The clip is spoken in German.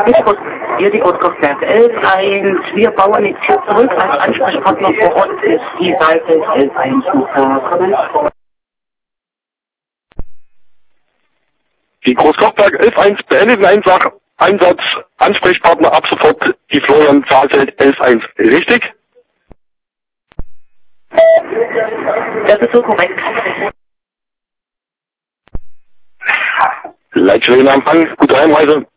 Hier die Großkraftwerk 11.1. Wir bauen jetzt hier zurück. Als Ansprechpartner vor Ort ist die Seite 11.1. Die Großkraftwerk 11.1 beendet den Einsatz. Ansprechpartner ab sofort die Florian Zahlfeld 11.1. Richtig? Das ist so korrekt. Leitstelle in Empfang. Gute Heimreise.